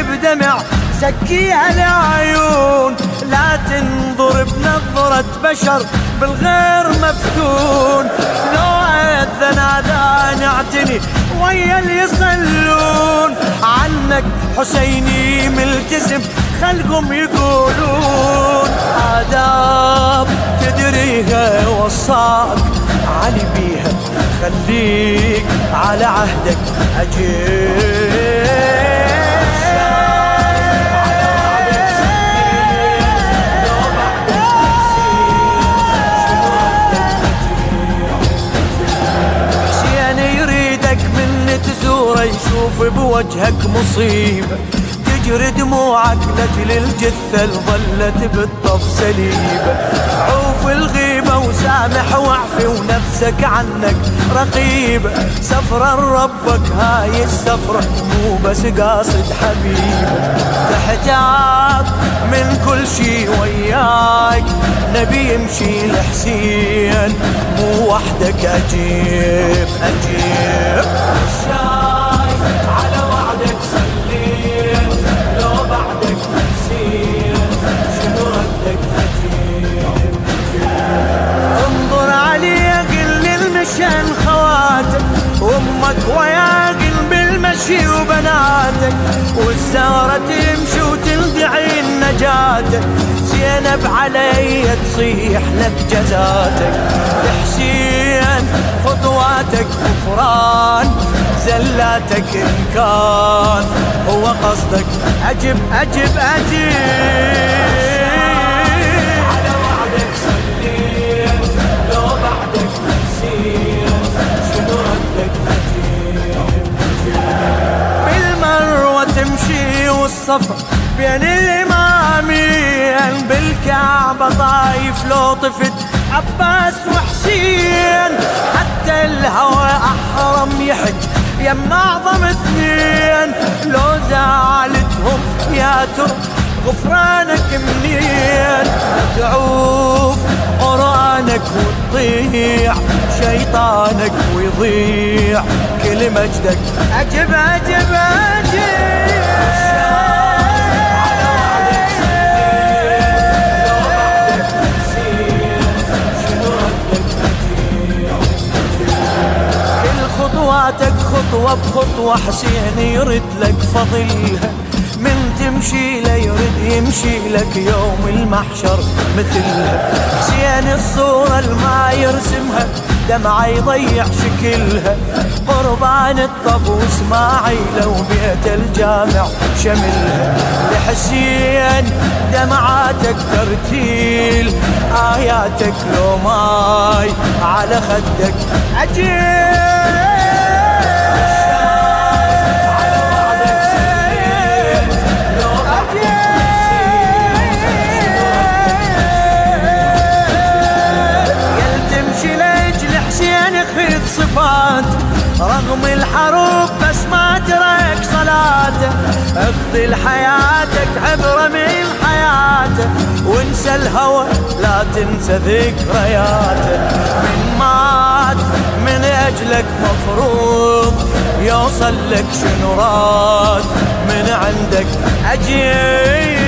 بدمع سكيها العيون، لا تنظر بنظرة بشر بالغير مفتون. لو أذن أذان اعتني ويا اللي يصلون، عنك حسيني ملتزم خلقهم يقولون. آداب تدريها وصاك علي بيها، خليك على عهدك أجيب. تزوره يشوف بوجهك مصيبة، تجري دموعك لجل الجثة ظلت بالطف سليبة. عوف الغيبة وسامح واعفي ونفسك عنك رقيبة، سفرة ربك هاي السفرة مو بس قاصد حبيبة. تحتاج من كل شي وياك نبي يمشي لحسين، مو وحدك أجيب أجيب. الشايف على وعدك صليت، لو بعدك نسيت شنو ردك أجيب. انظر علي قل المشان خواتك، وامك وياقل بالمشي وبناتك، والزهرة تمشي وتلدعي نجاتك. زينب علي تصيح لك جزاتك، حسين خطواتك غفران، زلاتك إن كان هو قصدك أجب أجب أجب. على وعدك صليت، لو بعدك نسيت شنو ردك أجيب. بالمروة تمشي والصفا بين الإمامين، بالكعبة طايف لو طفت عباس وحسين، حتى الهوى أحرم يحج يم أعظم اثنين. لو زعلتهم يا ترى غفرانك منين، تعوف قرآنك وتضيع شيطانك ويضيع كل مجدك أجب أجب أجب. خطواتك خطوة بخطوة حسين يرد لك فضلها، من تمشي له يرد يمشي لك يوم المحشر مثلها. حسين الصورة الما يرسمها دمعة يضيع شكلها، قربان الطف واسماعيل وبيت الجامع شملها. لحسين دمعاتك ترتيل، آياتك لو ماي على خدك أجيب. صفات رغم الحروب بس ما ترك صلاته، اقضي لحياتك عبرة من حياته، وانسى الهوى لا تنسى ذكرياته. من مات من اجلك مفروض يوصل لك شنو راد من عندك أجيب.